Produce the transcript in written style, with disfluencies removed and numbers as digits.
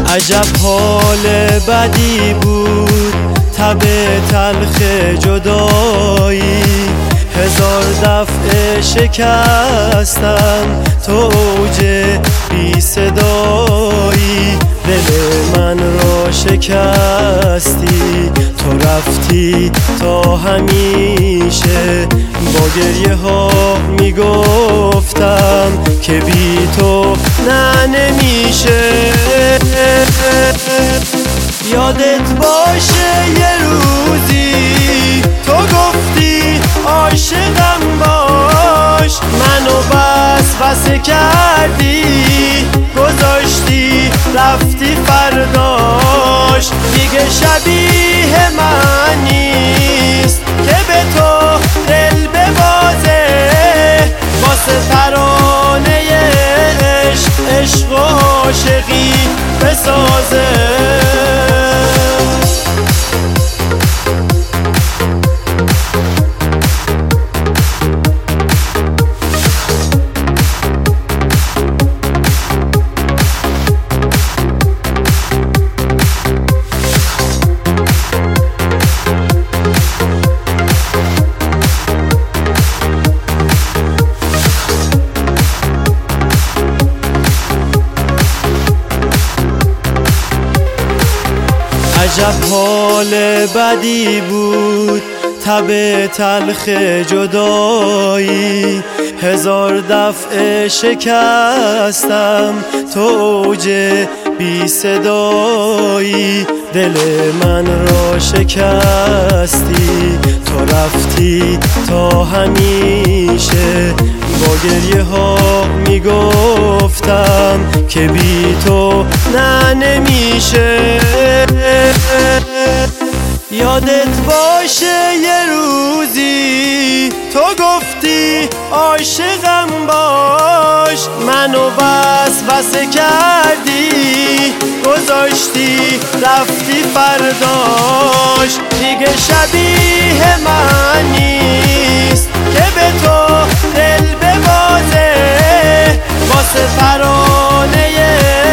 عجب حال بدی بود تب تلخ جدایی، هزار دفعه شکستم تو اوج بی صدایی. دل من را شکستی تو رفتی تا همیشه، با گریه ها میگفتم که بی تو نه نمیشه. یادت باشه یه روزی تو گفتی عاشقم باش، منو وسوسه کردی گذاشتی رفتی فرداش. دیگه شبیه من نیست که به تو دل ببازه، واسه ترانه عشق عشق و عاشقی بسازه. عجب حال بدی بود تب تلخ جدایی، هزار دفعه شکستم تو اوج بی صدایی. دل من را شکستی تو رفتی تا همیشه، با گریه ها میگفتم که بی تو نه نمیشه. یادت باشه یه روزی تو گفتی عاشقم باش، منو وسوسه کردی گذاشتی رفتی فرداش. دیگه شبیه من نیست که به تو دل ببازه، واسه ترانه